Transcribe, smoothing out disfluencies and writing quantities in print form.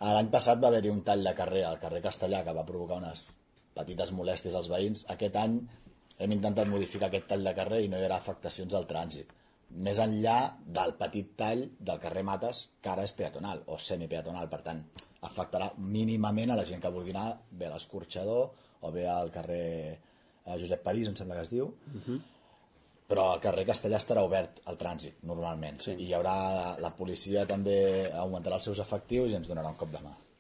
L'any passat va haver-hi un tall de carrer al carrer Castellà que va provocar unes petites molèsties als veïns. Aquest any hem intentat modificar aquest tall de carrer i no hi haurà afectacions al trànsit. Més enllà del petit tall del carrer Mates, que ara és peatonal o semipeatonal, per tant, afectarà mínimament a la gent que vulgui anar bé a l'Escorxador o bé al carrer Josep París, em sembla que es diu, però el carrer Castellà estarà obert al trànsit, normalment. I hi haurà, la policia també augmentarà els seus efectius i ens donarà un cop de mà.